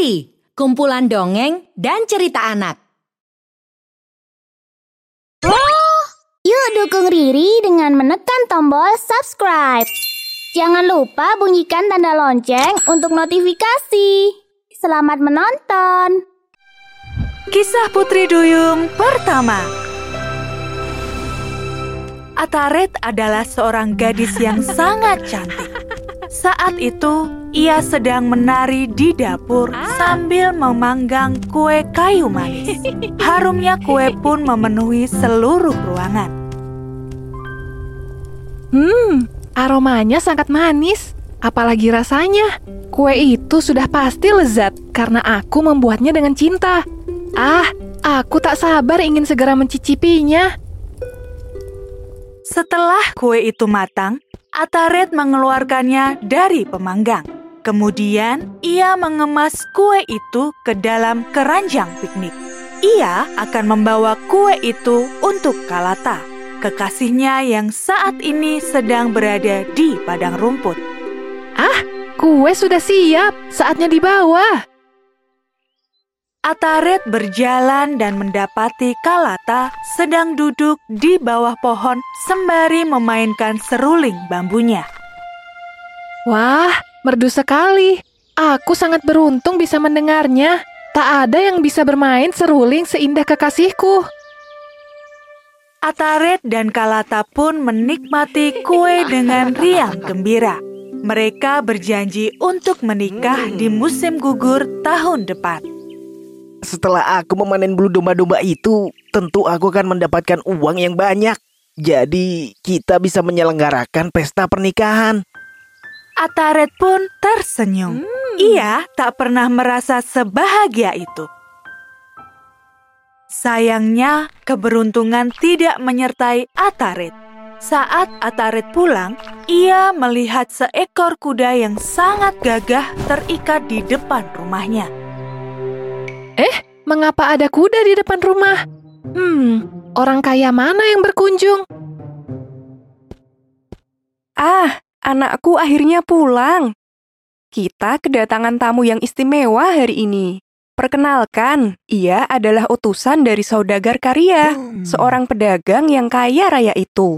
Riri, kumpulan dongeng dan cerita anak. Yuk dukung Riri dengan menekan tombol subscribe. Jangan lupa bunyikan tanda lonceng untuk notifikasi. Selamat menonton. Kisah Putri Duyung pertama. Ataret adalah seorang gadis yang sangat cantik. Saat itu, ia sedang menari di dapur sambil memanggang kue kayu manis. Harumnya kue pun memenuhi seluruh ruangan. Aromanya sangat manis. Apalagi rasanya. Kue itu sudah pasti lezat karena aku membuatnya dengan cinta. Aku tak sabar ingin segera mencicipinya. Setelah kue itu matang, Ataret mengeluarkannya dari pemanggang. Kemudian, ia mengemas kue itu ke dalam keranjang piknik. Ia akan membawa kue itu untuk Kalata, kekasihnya yang saat ini sedang berada di padang rumput. Kue sudah siap, saatnya dibawa. Ataret berjalan dan mendapati Kalata sedang duduk di bawah pohon sembari memainkan seruling bambunya. Wah, merdu sekali. Aku sangat beruntung bisa mendengarnya. Tak ada yang bisa bermain seruling seindah kekasihku. Ataret dan Kalata pun menikmati kue dengan riang gembira. Mereka berjanji untuk menikah di musim gugur tahun depan. Setelah aku memanen bulu domba-domba itu, tentu aku akan mendapatkan uang yang banyak. Jadi, kita bisa menyelenggarakan pesta pernikahan. Ataret pun tersenyum. Ia tak pernah merasa sebahagia itu. Sayangnya, keberuntungan tidak menyertai Ataret. Saat Ataret pulang, ia melihat seekor kuda yang sangat gagah terikat di depan rumahnya. Mengapa ada kuda di depan rumah? Orang kaya mana yang berkunjung? Anakku akhirnya pulang. Kita kedatangan tamu yang istimewa hari ini. Perkenalkan, ia adalah utusan dari Saudagar Karya, seorang pedagang yang kaya raya itu.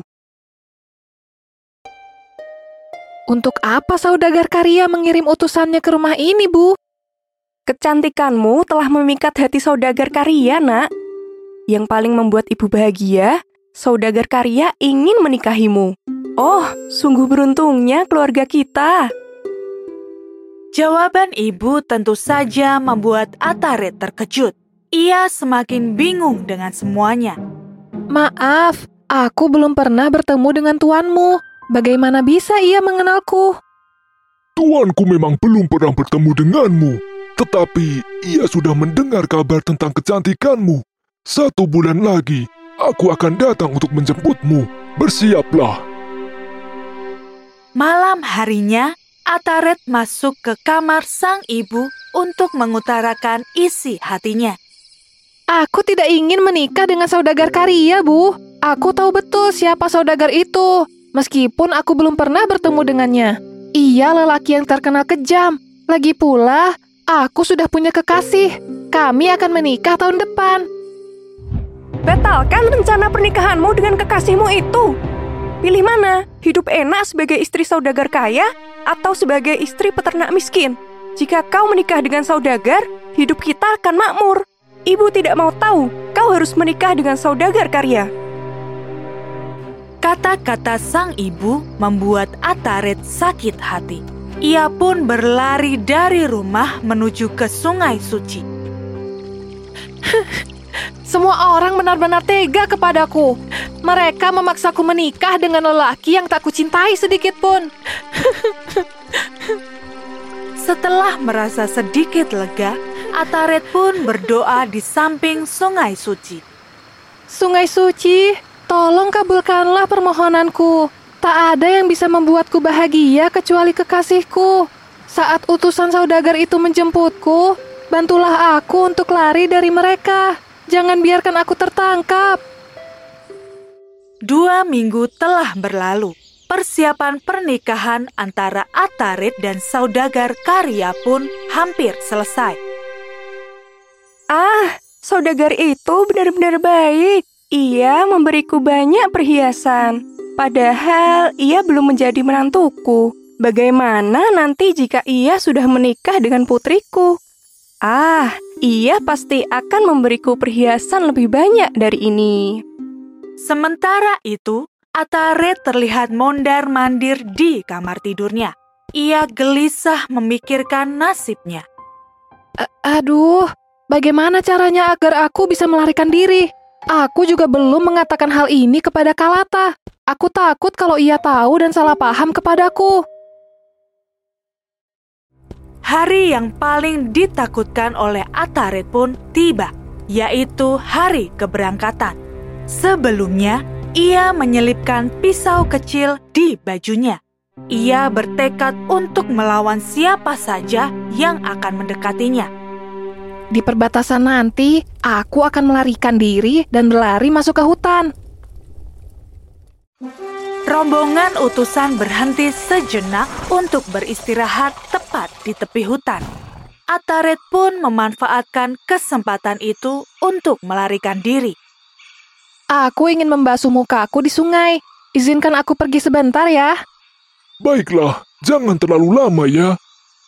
Untuk apa Saudagar Karya mengirim utusannya ke rumah ini, Bu? Kecantikanmu telah memikat hati Saudagar Karya, Nak. Yang paling membuat ibu bahagia, Saudagar Karya ingin menikahimu. Oh, sungguh beruntungnya keluarga kita. Jawaban ibu tentu saja membuat Ataret terkejut. Ia semakin bingung dengan semuanya. Maaf, aku belum pernah bertemu dengan tuanmu. Bagaimana bisa ia mengenalku? Tuanku memang belum pernah bertemu denganmu, tetapi ia sudah mendengar kabar tentang kecantikanmu. 1 bulan lagi, aku akan datang untuk menjemputmu. Bersiaplah. Malam harinya, Ataret masuk ke kamar sang ibu untuk mengutarakan isi hatinya. Aku tidak ingin menikah dengan Saudagar Karya, Bu. Aku tahu betul siapa Saudagar itu, meskipun aku belum pernah bertemu dengannya. Ia lelaki yang terkenal kejam. Lagi pula, aku sudah punya kekasih. Kami akan menikah tahun depan. Batalkan rencana pernikahanmu dengan kekasihmu itu. Pilih mana? Hidup enak sebagai istri Saudagar kaya atau sebagai istri peternak miskin? Jika kau menikah dengan Saudagar, hidup kita akan makmur. Ibu tidak mau tahu, kau harus menikah dengan Saudagar Karya. Kata-kata sang ibu membuat Ataret sakit hati. Ia pun berlari dari rumah menuju ke Sungai Suci. Semua orang benar-benar tega kepadaku. Mereka memaksaku menikah dengan lelaki yang tak kucintai sedikit pun. Setelah merasa sedikit lega, Ataret pun berdoa di samping Sungai Suci. Sungai Suci, tolong kabulkanlah permohonanku. Tak ada yang bisa membuatku bahagia kecuali kekasihku. Saat utusan Saudagar itu menjemputku, bantulah aku untuk lari dari mereka. Jangan biarkan aku tertangkap. 2 minggu telah berlalu. Persiapan pernikahan antara Ataret dan Saudagar Karya pun hampir selesai. Saudagar itu benar-benar baik. Ia memberiku banyak perhiasan. Padahal ia belum menjadi menantuku. Bagaimana nanti jika ia sudah menikah dengan putriku? Ia pasti akan memberiku perhiasan lebih banyak dari ini. Sementara itu, Ataret terlihat mondar-mandir di kamar tidurnya. Ia gelisah memikirkan nasibnya. Aduh, bagaimana caranya agar aku bisa melarikan diri? Aku juga belum mengatakan hal ini kepada Kalata. Aku takut kalau ia tahu dan salah paham kepadaku. Hari yang paling ditakutkan oleh Ataret pun tiba, yaitu hari keberangkatan. Sebelumnya, ia menyelipkan pisau kecil di bajunya. Ia bertekad untuk melawan siapa saja yang akan mendekatinya. Di perbatasan nanti, aku akan melarikan diri dan berlari masuk ke hutan. Rombongan utusan berhenti sejenak untuk beristirahat tepat di tepi hutan. Ataret pun memanfaatkan kesempatan itu untuk melarikan diri. Aku ingin membasuh mukaku di sungai. Izinkan aku pergi sebentar ya. Baiklah, jangan terlalu lama ya.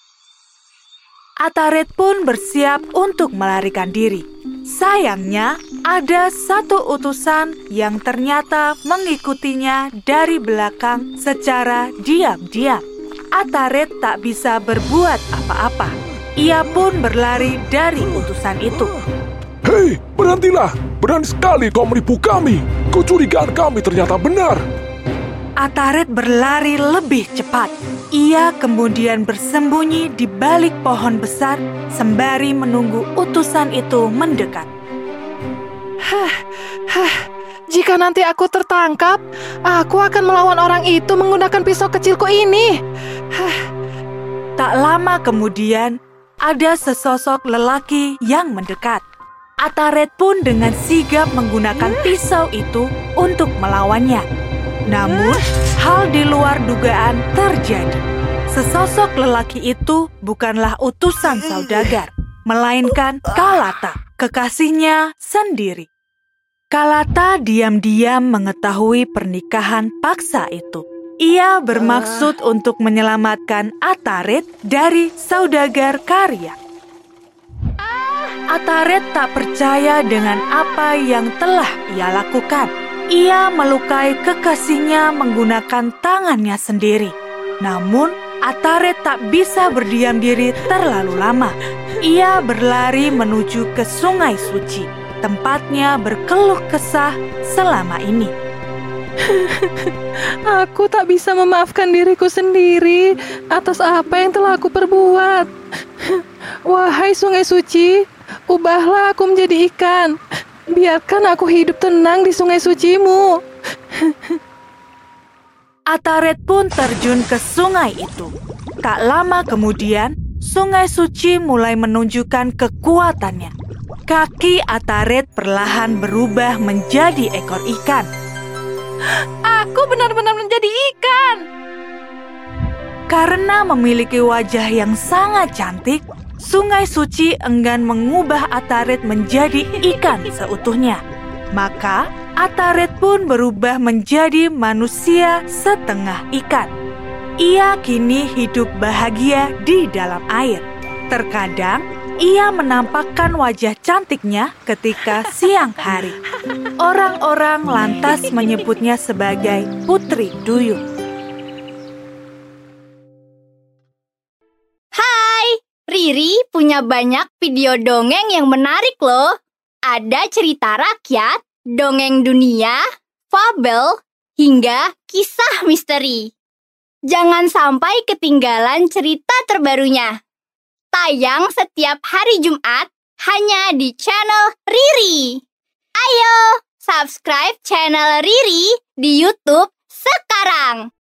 Ataret pun bersiap untuk melarikan diri. Sayangnya, ada satu utusan yang ternyata mengikutinya dari belakang secara diam-diam. Ataret tak bisa berbuat apa-apa. Ia pun berlari dari utusan itu. Hei, berhentilah! Berani sekali kau menipu kami. Kecurigaan kami ternyata benar. Ataret berlari lebih cepat. Ia kemudian bersembunyi di balik pohon besar sembari menunggu utusan itu mendekat. Jika nanti aku tertangkap, aku akan melawan orang itu menggunakan pisau kecilku ini. Tak lama kemudian, ada sesosok lelaki yang mendekat. Ataret pun dengan sigap menggunakan pisau itu untuk melawannya. Namun, hal di luar dugaan terjadi. Sesosok lelaki itu bukanlah utusan saudagar, melainkan Kalata, kekasihnya sendiri. Kalata diam-diam mengetahui pernikahan paksa itu. Ia bermaksud untuk menyelamatkan Ataret dari saudagar karya. Ataret tak percaya dengan apa yang telah ia lakukan. Ia melukai kekasihnya menggunakan tangannya sendiri. Namun, Ataret tak bisa berdiam diri terlalu lama. Ia berlari menuju ke Sungai Suci, tempatnya berkeluh kesah selama ini. Aku tak bisa memaafkan diriku sendiri atas apa yang telah aku perbuat. Wahai Sungai Suci, ubahlah aku menjadi ikan. Biarkan aku hidup tenang di sungai sucimu. Ataret pun terjun ke sungai itu. Tak lama kemudian, Sungai Suci mulai menunjukkan kekuatannya. Kaki Ataret perlahan berubah menjadi ekor ikan. Aku benar-benar menjadi ikan. Karena memiliki wajah yang sangat cantik, Sungai Suci enggan mengubah Ataret menjadi ikan seutuhnya. Maka, Ataret pun berubah menjadi manusia setengah ikan. Ia kini hidup bahagia di dalam air. Terkadang, ia menampakkan wajah cantiknya ketika siang hari. Orang-orang lantas menyebutnya sebagai Putri Duyung. Riri punya banyak video dongeng yang menarik loh. Ada cerita rakyat, dongeng dunia, fabel, hingga kisah misteri. Jangan sampai ketinggalan cerita terbarunya. Tayang setiap hari Jumat hanya di channel Riri. Ayo, subscribe channel Riri di YouTube sekarang.